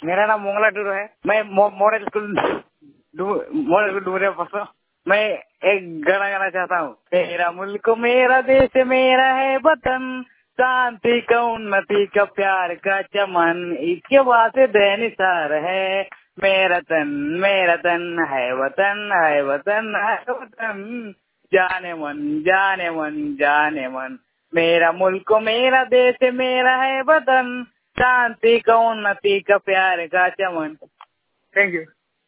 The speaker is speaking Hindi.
मेरा नाम मोंगला टूरू है। मैं मॉडल स्कूल डूमरिया पढ़ता हूँ। मैं एक गाना गाना चाहता हूँ। मेरा मुल्क मेरा देश मेरा है वतन, शांति का उन्नति का प्यार का चमन, इसके बाद बेनिसार है। मेरा तन है वतन है वतन है वतन, जाने मन जाने मन जाने मन। मेरा मुल्क मेरा देश मेरा है वतन, शांति का उन्नति का प्यार का चमन। Thank you.